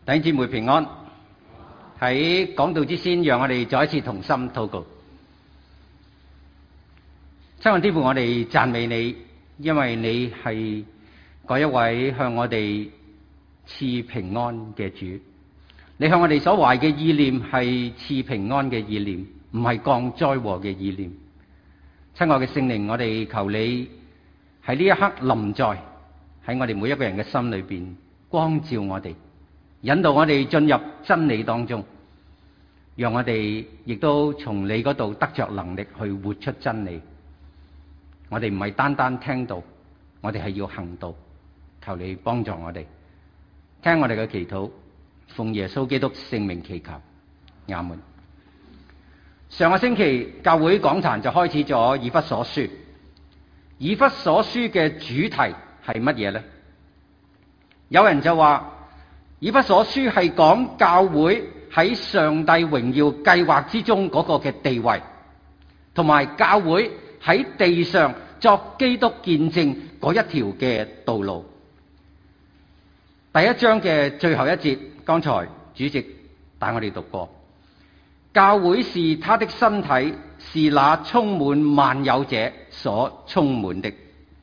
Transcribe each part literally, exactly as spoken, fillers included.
弟兄姊妹平安。喺講道之先，讓我哋再一次同心禱告。親愛天父，我哋讚美你，因為你係嗰一位向我哋賜平安嘅主。你向我哋所懷嘅意念係賜平安嘅意念，唔係降災禍嘅意念。親愛嘅聖靈，我哋求你喺呢一刻臨在喺我哋每一個人嘅心裏邊，光照我哋，引導我哋進入真理當中，讓我哋亦都從你嗰度得着能力去活出真理。我哋唔係單單聽道，我哋係要行道。求你幫助我哋，聽我哋嘅祈禱，奉耶穌基督聖名祈求，阿門。上個星期教會講壇就開始咗以弗所書。以弗所書嘅主題係乜嘢呢？有人就話以弗所書係講教會喺上帝榮耀計劃之中嗰個嘅地位，同埋教會喺地上作基督見證嗰一條嘅道路。第一章嘅最後一節，剛才主席帶我哋讀過，教會是他的身體，是那充滿萬有者所充滿的。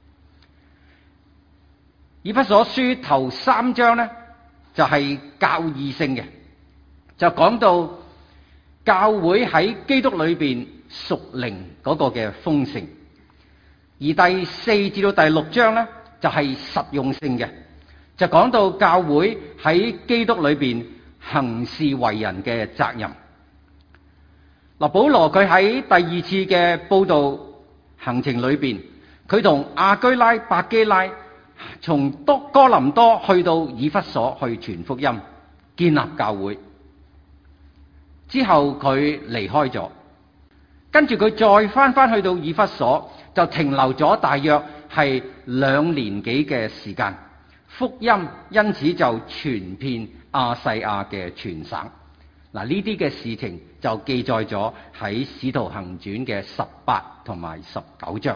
以弗所書頭三章呢，就係教義性嘅，就講到教會喺基督裏邊屬靈嗰個嘅豐盛。而第四至到第六章呢，就係實用性嘅，就講到教會喺基督裏邊行事為人嘅責任。嗱，保羅佢喺第二次嘅佈道行程裏邊，佢同亞居拉、百基拉從多哥林多去到以弗所去傳福音、建立教會。之後佢離開咗，跟住佢再翻翻去到以弗所，就停留咗大約係兩年幾嘅時間。福音因此就傳遍亞細亞嘅全省。嗱，呢啲嘅事情就記載咗喺《使徒行傳》嘅十八同埋十九章。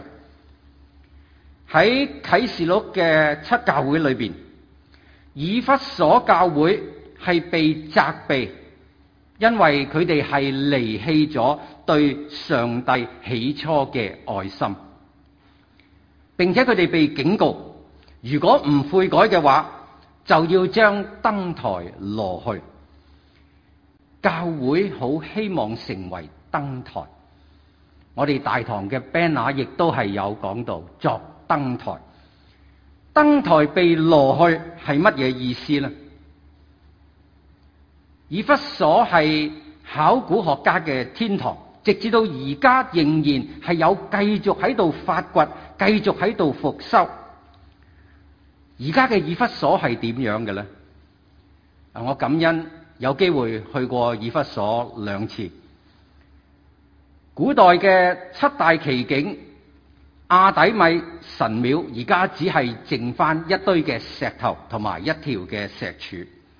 喺啟示錄嘅七教會裏邊，以弗所教會係被責備，因為佢哋係離棄咗對上帝起初嘅愛心，並且佢哋被警告，如果唔悔改嘅話，就要將燈台挪去。教會好希望成為燈台，我哋大堂嘅 banner 亦都係有講到作燈台。燈台被挪去係乜嘢意思呢？以弗所係考古學家嘅天堂，直至到而家仍然係有繼續喺度發掘，繼續喺度復修。而家嘅以弗所係點樣嘅呢？我感恩有機會去過以弗所兩次。古代嘅七大奇景亞底米神廟，而家只係剩翻一堆嘅石頭同埋一條嘅石柱。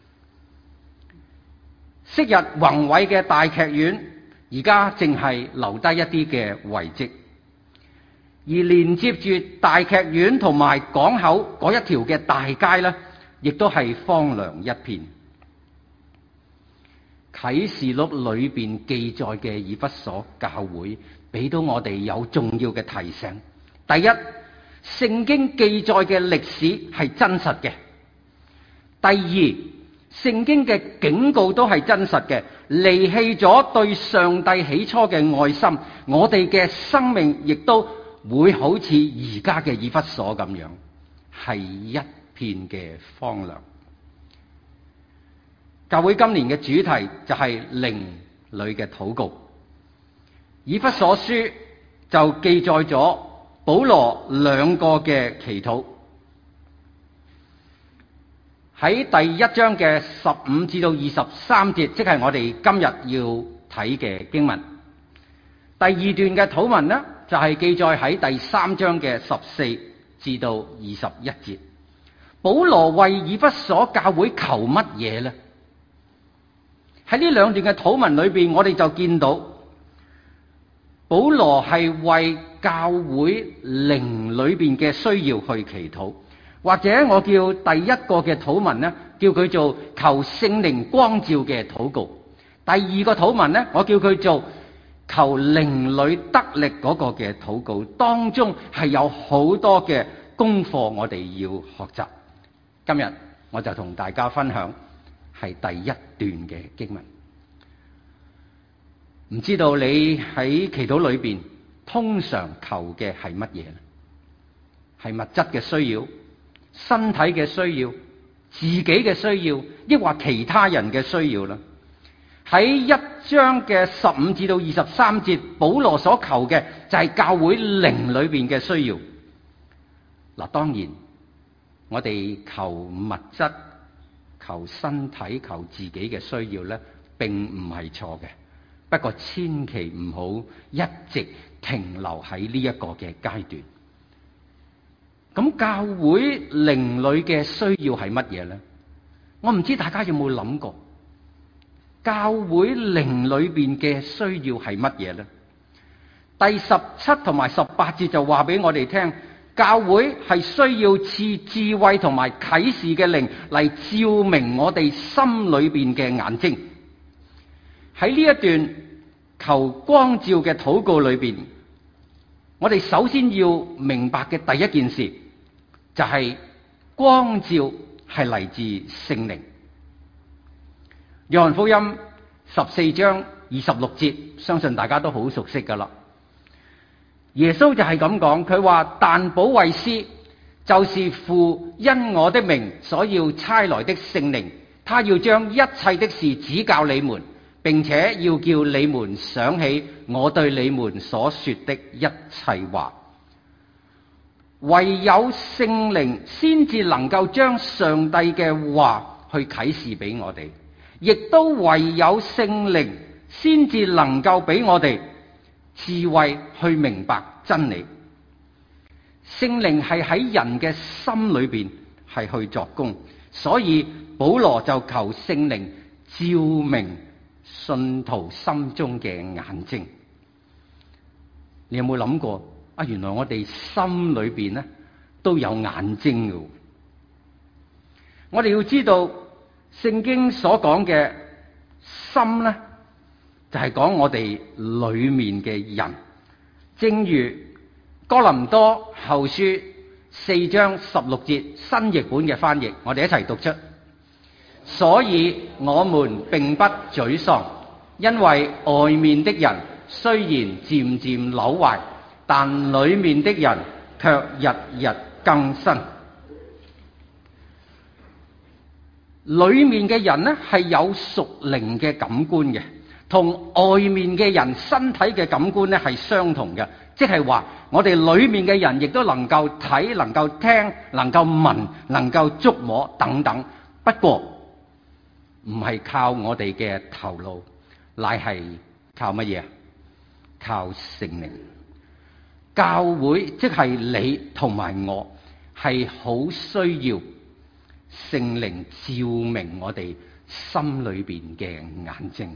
昔日宏偉嘅大劇院，而家淨係留低一啲嘅遺跡。而連接住大劇院同埋港口嗰一條嘅大街呢，亦都係荒涼一片。啟示錄裏邊記載嘅以弗所教會，俾到我哋有重要嘅提醒。第一，聖經記載嘅歷史係真實嘅；第二，聖經嘅警告都係真實嘅。離棄咗對上帝起初嘅愛心，我哋嘅生命亦都會好似而家嘅以弗所咁樣，係一片嘅荒涼。教會今年嘅主題就係靈裏嘅禱告。以弗所書就記載咗保羅兩個嘅祈禱。喺第一章嘅十五至到二十三節，即係我哋今日要睇嘅經文。第二段嘅禱文呢，就係記載喺第三章嘅十四至到二十一節。保羅為以弗所教會求乜嘢呢？喺呢兩段嘅禱文裏邊，我哋就見到保羅係為教會靈裏邊嘅需要去祈禱，或者我叫第一個嘅禱文呢， 叫佢做求聖靈光照嘅禱告。第二個禱文呢，我叫佢做求靈裡得力嗰個嘅禱告。當中係有好多嘅功課我哋要學習。今日我就同大家分享係第一段嘅經文。唔知道你喺祈禱裏邊通常求嘅係乜嘢？係物質嘅需要、身體嘅需要、自己嘅需要，抑或其他人嘅需要啦？喺一章嘅十五至到二十三節，保羅所求嘅就係教會靈裏邊嘅需要。嗱，當然我哋求物質、求身體、求自己嘅需要咧，並唔係錯嘅。不過千祈唔好一直停留喺呢一個嘅階段。咁教會靈裏嘅需要係乜嘢呢？我唔知大家有冇諗過，教會靈裏邊嘅需要係乜嘢呢？第十七同埋十八節就話俾我哋聽，教會係需要賜智慧同埋啟示嘅靈嚟照明我哋心裏邊嘅眼睛。喺呢一段求光照嘅禱告裏邊，我哋首先要明白嘅第一件事就係光照係嚟自聖靈。約翰福音十四章二十六節，相信大家都好熟悉噶啦。耶穌就係咁講，佢話：但保惠師就是父因我的名所要差來的聖靈，他要將一切的事指教你們，並且要叫你們想起我對你們所說的一切話。唯有聖靈先至能夠將上帝嘅話去啟示俾我哋，亦都唯有聖靈先至能夠俾我哋智慧去明白真理。聖靈係喺人嘅心裏邊係去作工，所以保羅就求聖靈照明信徒心中嘅眼睛。你有冇諗過啊？原來我哋心裏邊咧都有眼睛嘅。我哋要知道聖經所講嘅心咧，就係講我哋裏面嘅人。正如哥林多後書四章十六節新譯本嘅翻譯，我哋一齊讀出。所以我們並不沮喪，因為外面的人雖然漸漸朽壞，但裏面的人卻日日更新。裏面嘅人呢，係有屬靈嘅感官嘅，同外面嘅人身體嘅感官呢係相同嘅，即係話我哋裏面嘅人亦都能夠睇、能夠聽、能夠聞、能夠觸摸等等。不過唔係靠我哋嘅頭腦，乃係靠乜嘢？靠聖靈。教會即係你同埋我，係好需要聖靈照明我哋心裏邊嘅眼睛。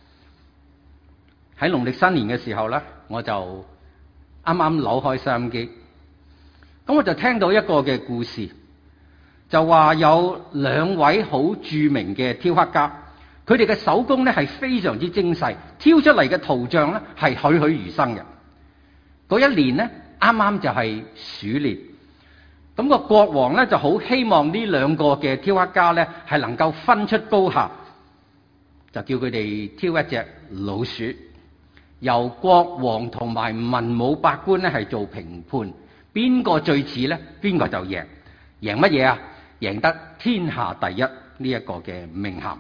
喺農曆新年嘅時候咧，我就啱啱扭開收音機，咁我就聽到一個嘅故事，就話有兩位好著名嘅雕刻家，佢哋嘅手工咧係非常之精細，挑出嚟嘅圖像咧係栩栩如生嘅。嗰一年咧，啱啱就係鼠年，咁個國王咧就好希望呢兩個嘅雕刻家咧係能夠分出高下，就叫佢哋挑一隻老鼠，由國王同埋文武百官咧係做評判，邊個最似咧，邊個就贏。贏乜嘢啊？贏得天下第一呢一個嘅名銜。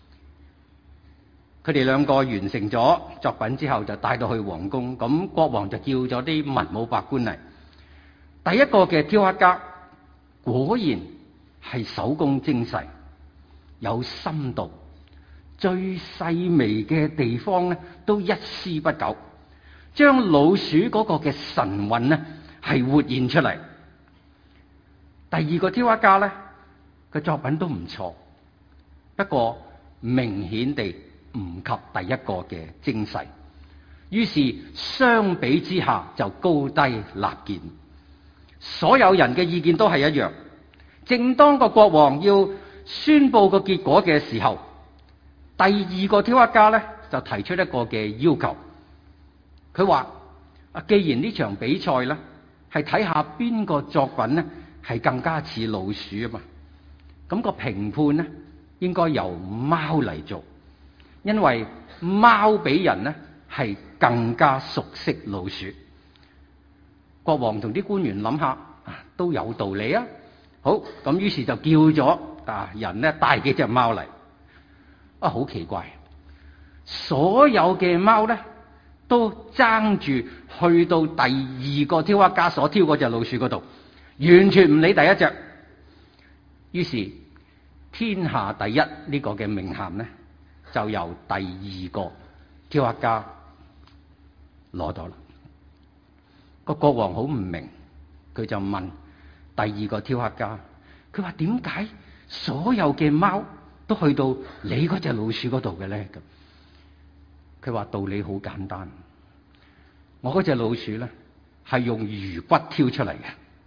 佢哋兩個完成咗作品之後，就帶到去皇宮。咁國王就叫咗啲文武百官嚟。第一個嘅雕刻家果然係手工精細，有深度，最細微嘅地方咧都一絲不苟，將老鼠嗰個嘅神韻咧係活現出嚟。第二個雕刻家咧，個作品都唔錯，不過明顯地唔及第一個嘅精細，於是相比之下就高低立見。所有人嘅意見都係一樣。正當個國王要宣佈個結果嘅時候，第二個雕刻家咧就提出一個嘅要求。佢話：啊，既然呢場比賽咧係睇下邊個作品咧係更加似老鼠啊嘛，咁個評判咧應該由貓嚟做，因為貓比人咧係更加熟悉老鼠。國王同啲官員諗下，都有道理啊。好，咁於是就叫咗啊人咧帶幾隻貓嚟。啊，好奇怪，所有嘅貓咧都爭住去到第二個雕刻家所挑嗰隻老鼠嗰度，完全唔理第一隻。於是天下第一呢個嘅名銜咧，就由第二個雕刻家攞到啦。個國王好唔明，佢就問第二個雕刻家，佢話：點解所有嘅貓都去到你嗰隻老鼠嗰度嘅咧？咁佢話道理好簡單，我嗰隻老鼠咧係用魚骨挑出嚟嘅。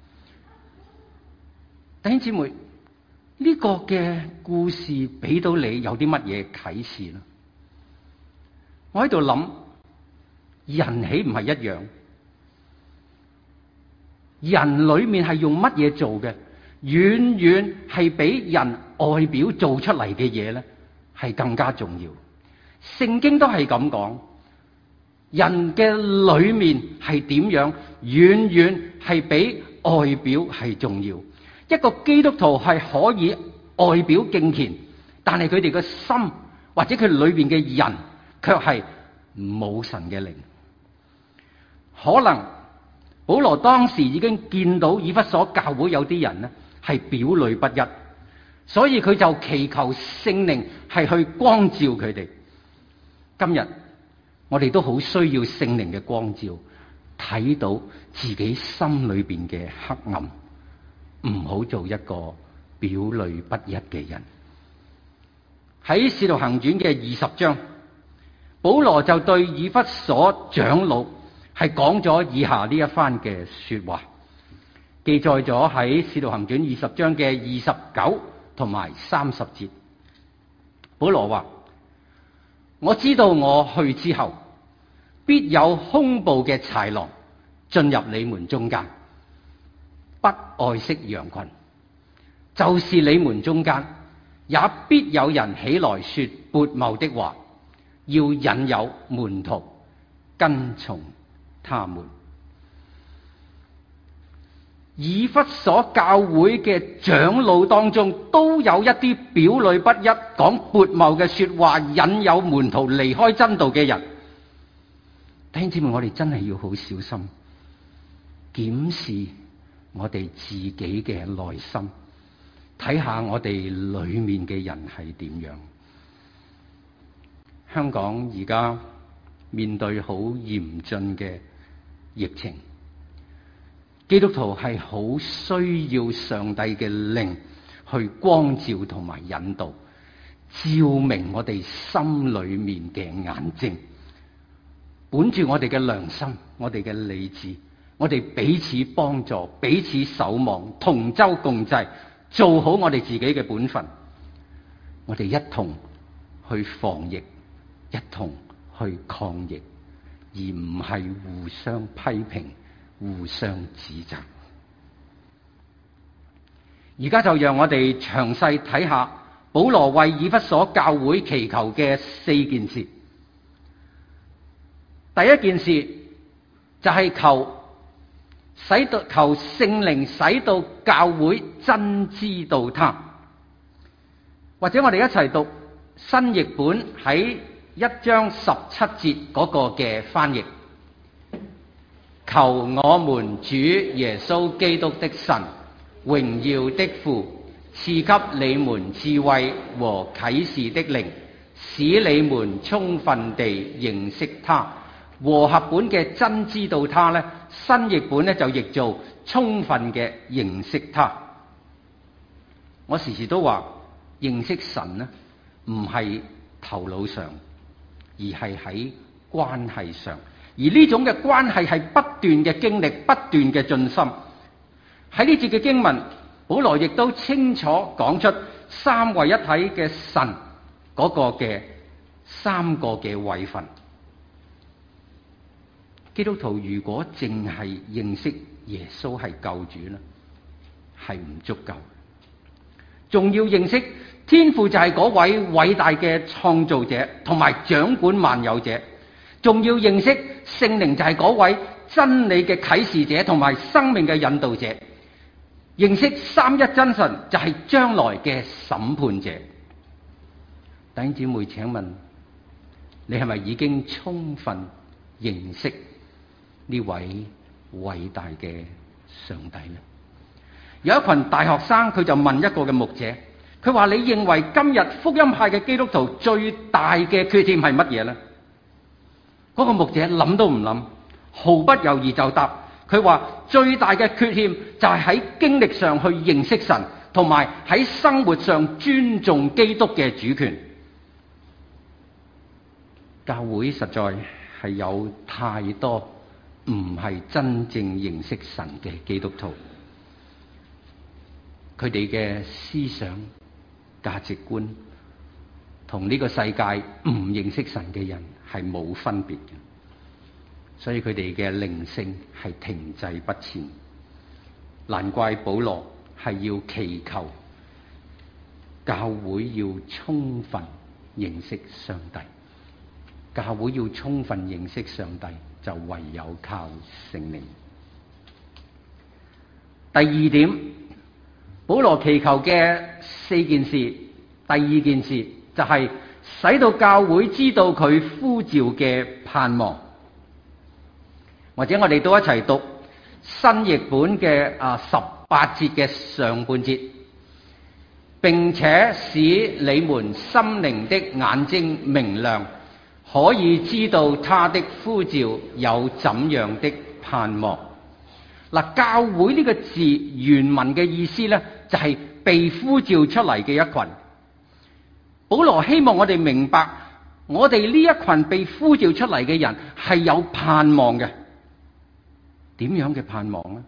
弟兄姊妹，呢個嘅故事俾到你有啲乜嘢啟示咧？我喺度諗，人豈唔係一樣？人裏面係用乜嘢做嘅，遠遠係比人外表做出嚟嘅嘢咧係更加重要。聖經都係咁講，人嘅裏面係點樣，遠遠係比外表係重要。一個基督徒係可以外表敬虔，但係佢哋嘅心或者佢裏邊嘅人卻係冇神嘅靈。可能保羅當時已經見到以弗所教會有啲人呢係表裏不一，所以佢就祈求聖靈係去光照佢哋。今日我哋都好需要聖靈嘅光照，睇到自己心裏邊嘅黑暗，唔好做一個表裏不一嘅人。喺使徒行傳嘅二十章，保羅就對以弗所長老係講咗以下呢一番嘅說話，記載咗喺《使徒行傳》二十章嘅二十九同埋三十節。保羅話：我知道我去之後，必有凶暴嘅豺狼進入你們中間，不愛惜羊群。就是你們中間，也必有人起來說悖謬的話，要引誘門徒跟從他們。以弗所教會嘅長老當中都有一啲表裏不一、講悖謬嘅說話，引誘門徒離開真道嘅人。弟兄姊妹，我哋真係要好小心檢視我哋自己嘅內心，睇下我哋裏面嘅人係點樣。香港而家面對好嚴峻嘅疫情，基督徒係好需要上帝嘅靈去光照同埋引導，照明我哋心裏面嘅眼睛，本住我哋嘅良心、我哋嘅理智，我哋彼此幫助、彼此守望、同舟共濟，做好我哋自己嘅本分。我哋一同去防疫，一同去抗疫，而唔係互相批評、互相指責。而家就讓我哋詳細睇下保羅為以弗所教會祈求嘅四件事。第一件事就係求使到求聖靈使到教會真知道他，或者我哋一齊讀新譯本喺一章十七節嗰個嘅翻譯。求我們主耶穌基督的神，榮耀的父，賜給你們智慧和啟示的靈，使你們充分地認識他。和合本嘅真知道他呢，新譯本呢就譯做充分嘅認識他。我時時都話認識神呢，唔係頭腦上，而係喺關係上。而呢種嘅關係係不斷嘅經歷，不斷嘅進深。喺呢節嘅經文，保羅亦都清楚講出三位一體嘅神嗰個嘅三個嘅位份。基督徒如果淨係認識耶穌係救主咧，係唔足夠，仲要認識天父就係嗰位偉大嘅創造者同埋掌管萬有者，仲要認識聖靈就係嗰位真理嘅啟示者同埋生命嘅引導者，認識三一真神就係將來嘅審判者。弟兄姊妹，請問你係咪已經充分認識呢位偉大嘅上帝呢？有一群大學生，佢就問一個嘅牧者，佢話：你認為今日福音派嘅基督徒最大嘅缺點係乜嘢呢？嗰個牧者諗都唔諗，毫不猶豫就答，佢話最大嘅缺陷就係喺經歷上去認識神，同埋喺生活上尊重基督嘅主權。教會實在係有太多唔係真正認識神嘅基督徒，佢哋嘅思想價值觀同呢個世界唔認識神嘅人係冇分別嘅，所以佢哋嘅靈性係停滯不前。難怪保羅係要祈求教會要充分認識上帝。教會要充分認識上帝，就唯有靠聖靈。第二點，保羅祈求嘅四件事，第二件事就係使到教會知道佢呼召嘅盼望。或者我哋都一齊讀新譯本嘅啊十八節嘅上半節，並且使你們心靈的眼睛明亮，可以知道他的呼召有怎樣的盼望。嗱，教會呢個字原文嘅意思呢，就係被呼召出嚟嘅一群。保羅希望我哋明白，我哋呢一群被呼召出嚟嘅人係有盼望嘅。點樣嘅盼望呢？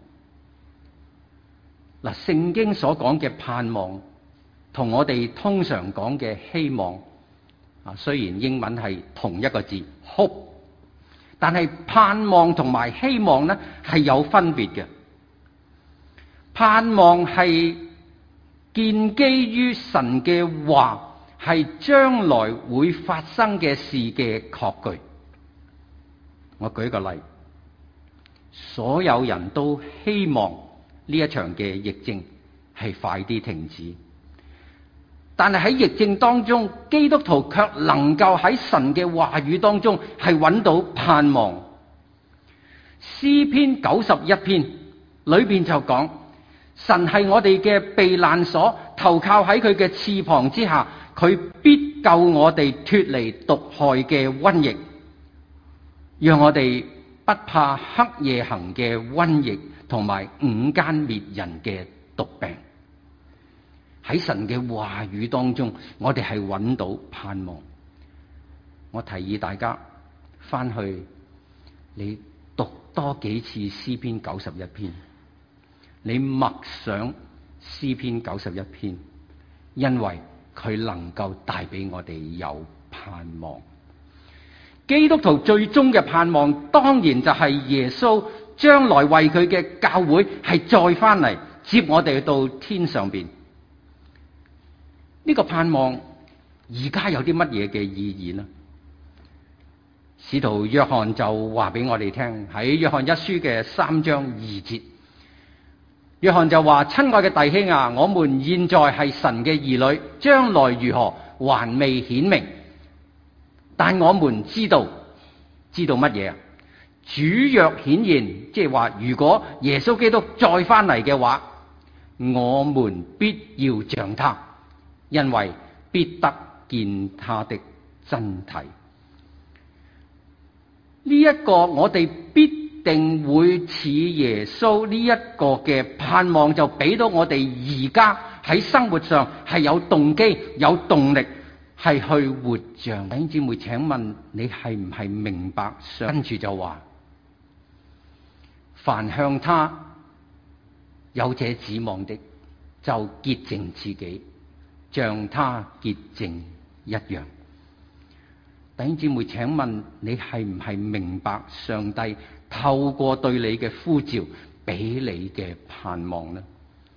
嗱，聖經所講嘅盼望，同我哋通常講嘅希望。啊，雖然英文係同一個字 hope， 但係盼望同埋希望呢係有分別嘅。盼望係建基於神嘅話，係將來會發生嘅事嘅確據。我舉個例，所有人都希望呢一場嘅疫症係快啲停止。但係喺疫症當中，基督徒卻能夠喺神嘅話語當中係揾到盼望。詩篇九十一篇裏邊就講，神係我哋嘅避難所，投靠喺佢嘅翅膀之下，佢必救我哋脫離毒害嘅瘟疫，讓我哋不怕黑夜行嘅瘟疫同埋午間滅人嘅毒病。喺神嘅話語當中，我哋係揾到盼望。我提議大家翻去你讀多幾次詩篇九十一篇，你默想詩篇九十一篇，因為佢能夠帶俾我哋有盼望。基督徒最終嘅盼望，當然就係耶穌將來為佢嘅教會係再翻嚟接我哋到天上邊。呢個盼望而家有啲乜嘢嘅意義呢？使徒約翰就話俾我哋聽，喺約翰一書嘅三章二節，約翰就話：親愛嘅弟兄啊，我們現在係神嘅兒女，將來如何還未顯明，但我們知道，知道乜嘢啊？主若顯現，即係話如果耶穌基督再翻嚟嘅話，我們必要像他，因為必得見他的真體。呢一個我哋必定會似耶穌呢一個嘅盼望，就俾到我哋而家喺生活上係有動機、有動力係去活像。弟兄姊妹，請問你係唔係明白？跟住就話，凡向他有這指望的，就潔淨自己， 像他潔淨一樣。弟兄姊妹，請問你係唔係明白上帝透過對你嘅呼召俾你嘅盼望呢？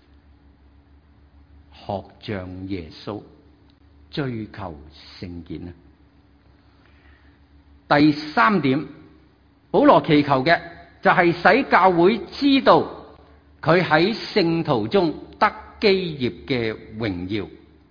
學像耶穌，追求聖潔呢？第三點，保羅祈求嘅就係使教會知道佢喺聖徒中得基業嘅榮耀。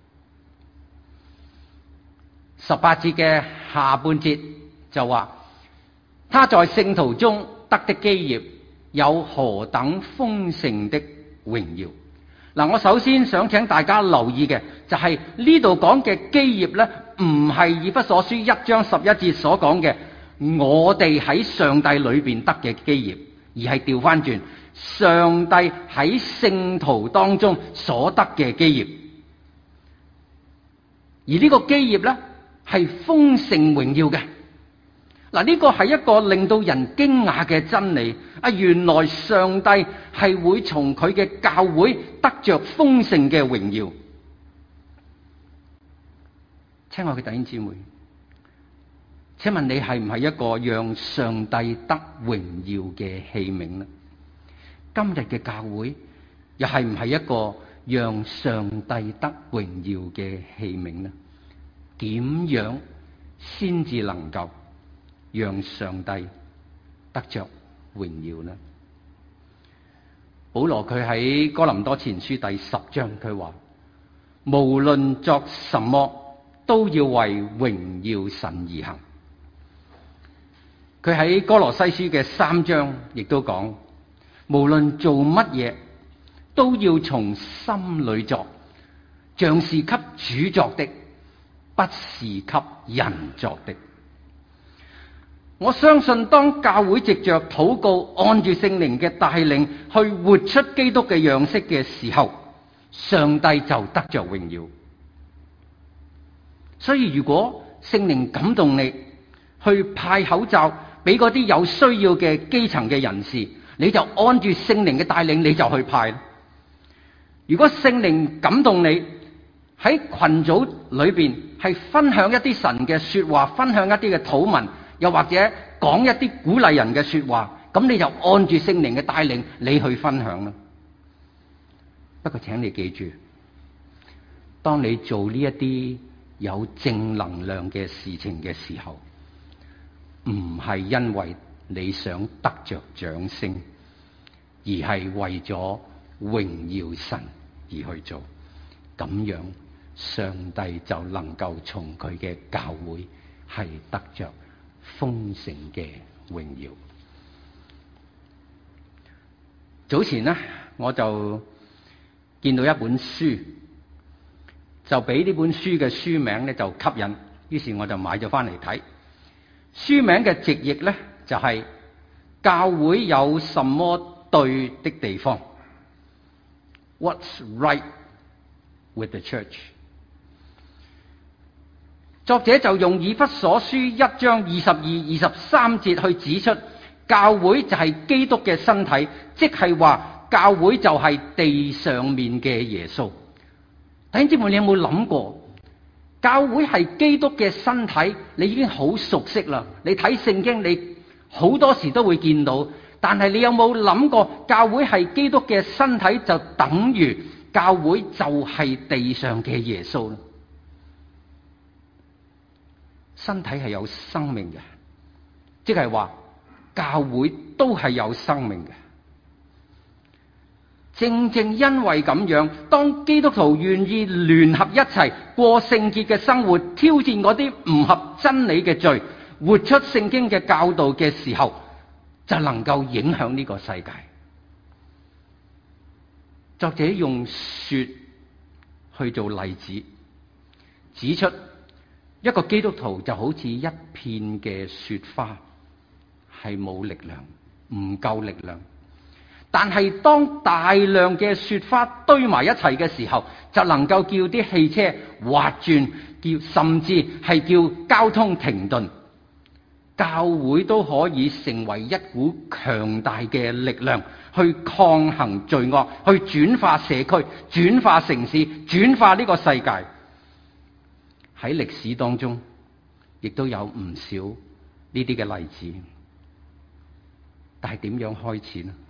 十八節嘅下半節就話，他在聖徒中得的基業有何等豐盛的榮耀。嗱，我首先想請大家留意嘅就係呢度講嘅基業呢，唔係以弗所書一章十一節所講嘅我哋喺上帝裏邊得嘅基業，而係調翻轉上帝喺聖徒當中所得嘅基業。而呢個基業呢，係豐盛榮耀嘅。嗱，呢個係一個令到人驚訝嘅真理啊！原來上帝係會從佢嘅教會得着豐盛嘅榮耀。親愛嘅弟兄姊妹，請問你係唔係一個讓上帝得榮耀嘅器皿呢？今日嘅教會又係唔係一個讓上帝得榮耀嘅器皿呢？點樣先至能夠讓上帝得着榮耀呢？保羅佢喺哥林多前書第十章佢話，無論作什麼都要為榮耀神而行。佢喺哥羅西書嘅三章亦都講，無論做乜嘢都要從心裏作，像是給主作的，不是給人作的。我相信當教會藉着禱告，按住聖靈嘅帶領去活出基督嘅樣式嘅時候，上帝就得着榮耀。所以如果聖靈感動你去派口罩俾嗰啲有需要嘅基層嘅人士，你就按住聖靈嘅帶領，你就去派。如果聖靈感動你喺群組裏邊係分享一啲神嘅說話，分享一啲嘅禱文，又或者講一啲鼓勵人嘅說話，咁你就按住聖靈嘅帶領，你去分享啦。不過請你記住，當你做呢一啲有正能量嘅事情嘅時候，唔係因為你想得着掌聲，而係為咗榮耀神而去做，咁樣上帝就能夠從佢嘅教會係得着豐盛嘅榮耀。早前呢，我就見到一本書，就俾呢本書嘅書名咧就吸引，於是我就買咗翻嚟睇。書名嘅直譯咧就係、是、教會有什麼對的地方 What's right with the church？ 作者就用以弗所書一章二十二、二十三節去指出，教會就係基督嘅身體，即係話教會就係地上面嘅耶穌。弟兄姊妹，你有冇諗過，教會係基督嘅身體？你已經好熟悉啦，你睇聖經你好多時都會見到，但係你有冇諗過，教會係基督嘅身體就等於教會就係地上嘅耶穌呢？身體係有生命嘅，即係話教會都係有生命嘅。正正因為咁樣，當基督徒願意聯合一齊過聖潔嘅生活，挑戰嗰啲唔合真理嘅罪，活出聖經嘅教導嘅時候，就能夠影響呢個世界。作者用雪去做例子，指出一個基督徒就好似一片嘅雪花，係冇力量，唔夠力量。但係當大量嘅雪花堆埋一齊嘅時候，就能夠叫啲汽車滑轉，叫甚至係叫交通停頓。教會都可以成為一股強大嘅力量，去抗衡罪惡，去轉化社區，轉化城市，轉化呢個世界。 喺歷史當中亦都有唔少呢啲嘅例子。但係點樣開始呢？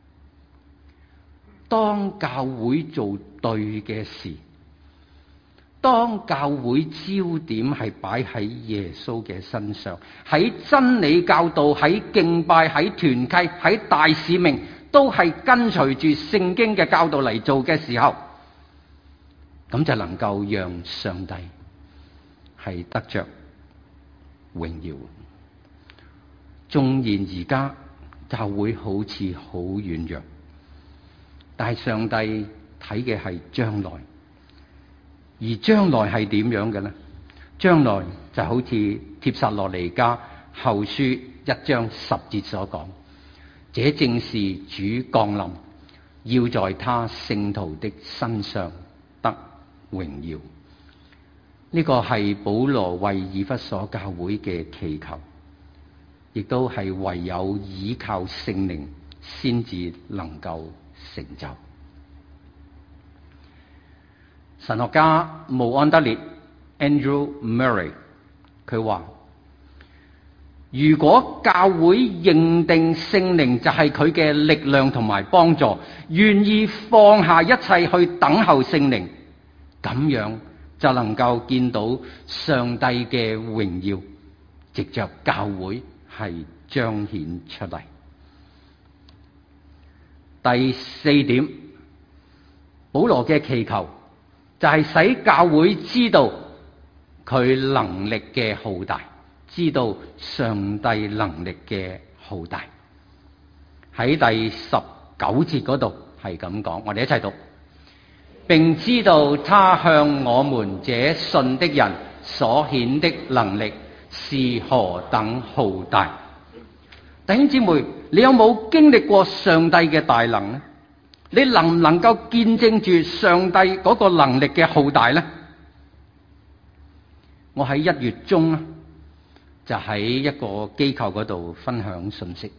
當教會做對嘅事，當教會焦點係擺喺耶穌嘅身上，喺真理教導、喺敬拜、喺團契、喺大使命，都係跟隨住聖經嘅教導嚟做嘅時候，咁就能夠讓上帝係得着榮耀。縱然而家教會好似好軟弱，但係上帝睇嘅係將來，而將來係點樣嘅呢？將來就好似帖撒羅尼迦後書一章十節所講，這正是主降臨，要在他聖徒的身上得榮耀。呢個係保羅為以弗所教會嘅祈求，亦都係唯有依靠聖靈先至能夠成就。神學家慕安德烈 Andrew Murray 佢話：如果教會認定聖靈就係佢嘅力量同埋幫助，願意放下一切去等候聖靈，咁樣就能夠見到上帝嘅榮耀，藉着教會係彰顯出嚟。第四點，保羅嘅祈求就係使教會知道佢能力嘅浩大，知道上帝能力嘅浩大。喺第十九節嗰度係咁講，我哋一齊讀，並知道他向我們這信的人所顯的能力是何等浩大。弟兄姊妹，你有冇經歷過上帝嘅大能呢？你能唔能夠見證住上帝嗰個能力嘅浩大呢？我喺一月中呢，就喺一個機構嗰度分享信息。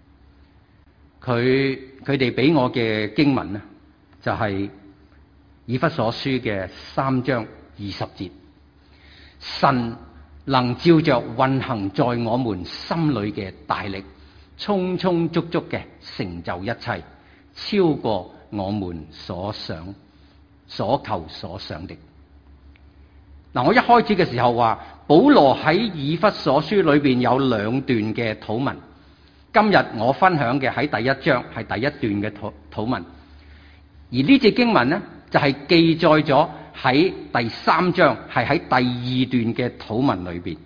佢佢哋俾我嘅經文呢，就係以弗所書嘅三章二十節，神能照着運行在我們心裏嘅大力，充充足足嘅成就一切，超過我們所想、所求、所想的。嗱，我一開始嘅時候話，保羅喺以弗所書裏邊有兩段嘅禱文。今日我分享嘅喺第一章係第一段嘅禱禱文，而呢節經文呢，就係記載咗喺第三章，係喺第二段嘅禱文裏邊。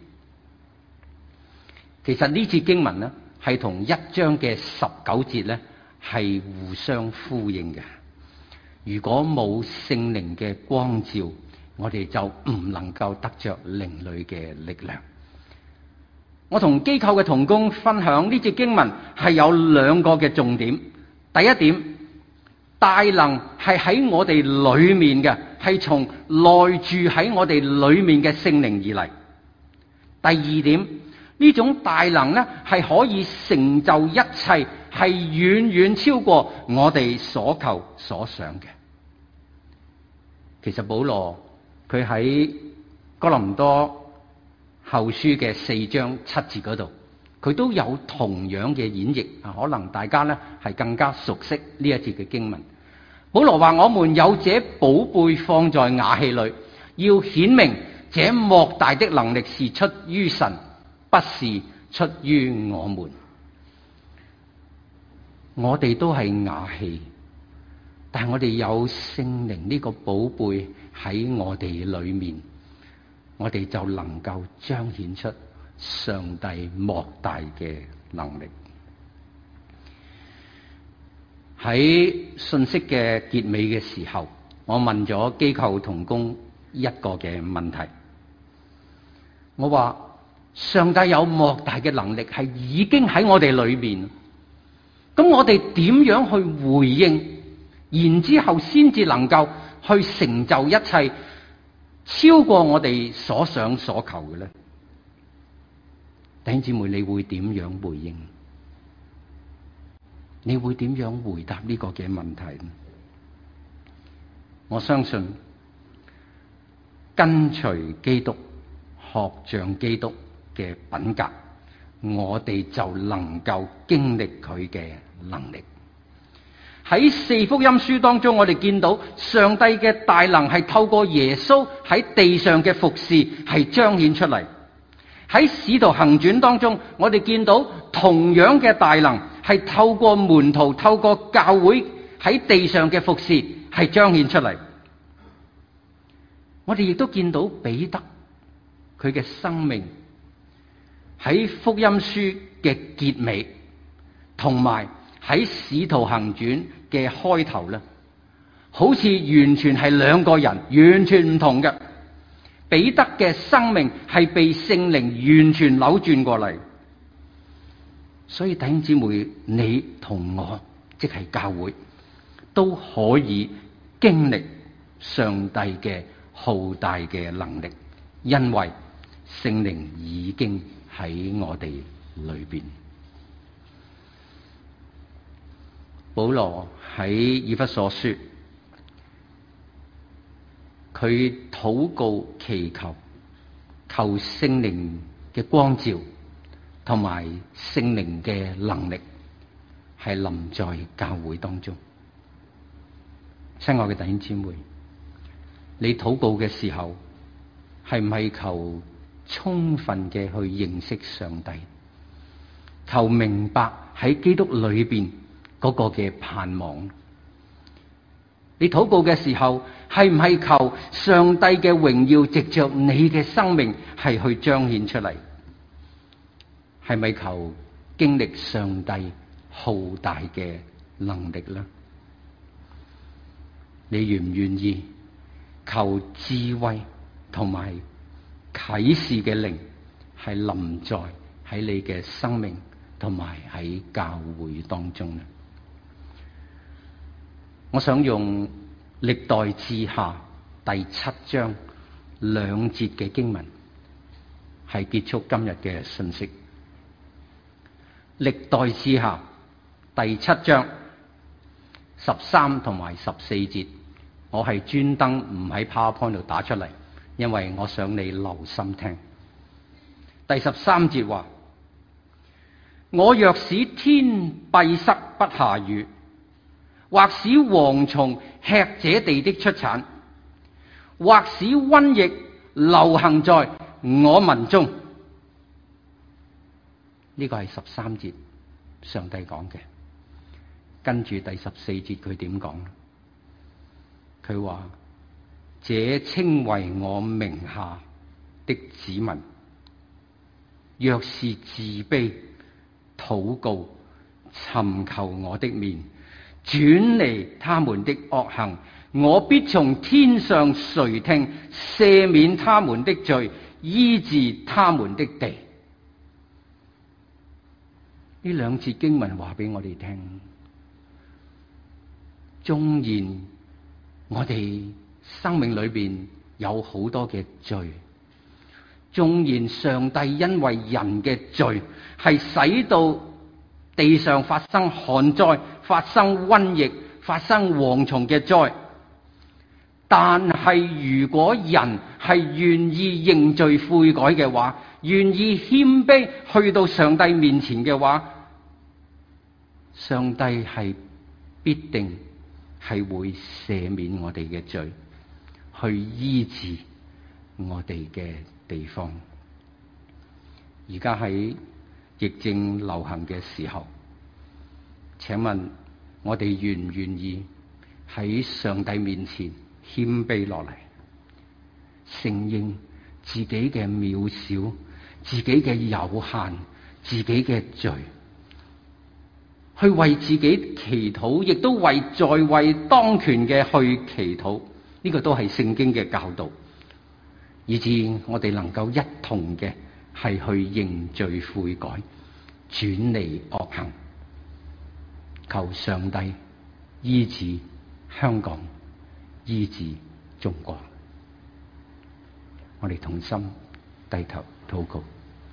其實呢節經文呢，係同一章嘅十九節呢係互相呼應嘅。如果冇聖靈嘅光照，我哋就唔能夠得着靈裏嘅力量。我同機構嘅同工分享呢節經文係有兩個嘅重點。第一點，大能係喺我哋裏面嘅，係從內住喺我哋裏面嘅聖靈而嚟。第二點，呢種大能呢係可以成就一切，係遠遠超過我哋所求所想嘅。其實保羅佢喺哥林多後書嘅四章七節嗰度，佢都有同樣嘅演繹啊。可能大家呢係更加熟悉呢一節嘅經文。保羅話：我們有這寶貝放在瓦器裏，要顯明這莫大的能力是出於神，不是出於我們。我哋都係瓦器，但係我哋有聖靈呢個寶貝喺我哋裏面，我哋就能夠彰顯出上帝莫大嘅能力。喺信息嘅結尾嘅時候，我問咗機構同工一個嘅問題，我話：上帝有莫大嘅能力係已經喺我哋裏面，咁我哋點樣去回應，然之後先至能夠去成就一切，超過我哋所想所求嘅咧？弟兄姊妹，你會點樣回應？你會點樣回答呢個嘅問題呢？我相信跟隨基督、學像基督嘅品格，我哋就能夠經歷佢嘅能力。喺四福音書當中，我哋見到上帝嘅大能係透過耶穌喺地上嘅服侍係彰顯出嚟。喺使徒行傳當中，我哋見到同樣嘅大能係透過門徒、透過教會喺地上嘅服侍係彰顯出嚟。我哋亦都見到彼得佢嘅生命喺福音書嘅結尾，同埋喺使徒行傳嘅開頭咧，好似完全係兩個人，完全唔同嘅。彼得嘅生命係被聖靈完全扭轉過嚟，所以弟兄姊妹，你同我即係教會都可以經歷上帝嘅浩大嘅能力，因為聖靈已經喺我哋裏邊。保羅喺以弗所書，佢禱告祈求，求聖靈嘅光照同埋聖靈嘅能力係臨在教會當中。親愛嘅弟兄姊妹，你禱告嘅時候係唔係求充分嘅去認識上帝，求明白喺基督裏邊嗰個嘅盼望？你禱告嘅時候係唔係求上帝嘅榮耀藉着你嘅生命係去彰顯出嚟？係咪求經歷上帝浩大嘅能力呢？你願唔願意求智慧同埋啟示嘅靈係臨在喺你嘅生命同埋喺教會當中呢？我想用歷代志下第七章兩節嘅經文係結束今日嘅信息。歷代志下第七章十三同埋十四節，我係專登唔喺 PowerPoint 度打出嚟，因為我想你留心聽。第十三節話：我若使天閉塞不下雨，或使蝗蟲吃這地的出產，或使瘟疫流行在我民中。呢個係十三節上帝講嘅。跟住第十四節佢點講？佢話：這稱為我名下的子民，若是自卑禱告，尋求我的面，轉離他們的惡行，我必從天上垂聽，赦免他們的罪，醫治他們的地。呢兩節經文話俾我哋聽，縱然我哋生命裏邊有好多嘅罪，縱然上帝因為人嘅罪係使到地上發生旱災、發生瘟疫、發生蝗蟲嘅災，但係如果人係願意認罪悔改嘅話，願意謙卑去到上帝面前嘅話，上帝係必定係會赦免我哋嘅罪，去醫治我哋嘅地方。而家喺疫症流行嘅時候，請問我哋願唔願意喺上帝面前謙卑落嚟，承認自己嘅渺小、自己嘅有限、自己嘅罪，去為自己祈禱，亦都為在位當權嘅去祈禱？呢個都係聖經嘅教導，以致我哋能夠一同嘅係去認罪悔改，轉離惡行，求上帝醫治香港，醫治中國。我哋同心低頭禱告。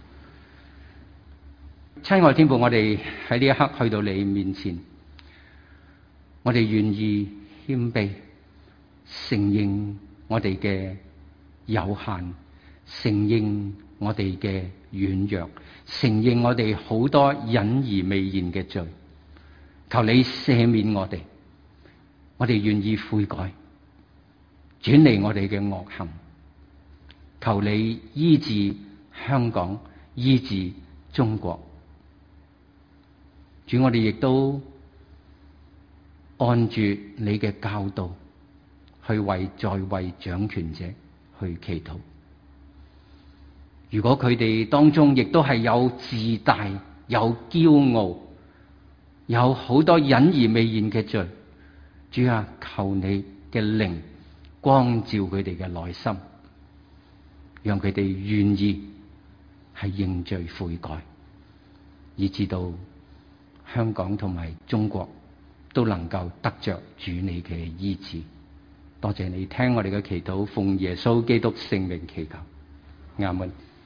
親愛天父，我哋喺呢一刻去到你面前，我哋願意謙卑，承認我哋嘅有限，承認我哋嘅軟弱，承認我哋好多隱而未現嘅罪。求你赦免我哋，我哋願意悔改，轉離我哋嘅惡行。求你醫治香港，醫治中國。主，我哋亦都按住你嘅教導，去為在位掌權者去祈禱。如果佢哋當中亦都係有自大、有驕傲、有好多隱而未現嘅罪，主啊，求你嘅靈光照佢哋嘅內心，讓佢哋願意係認罪悔改，以至到香港同埋中國都能夠得着主你嘅醫治。多謝你聽我哋嘅祈禱，奉耶穌基督聖名祈求，阿門。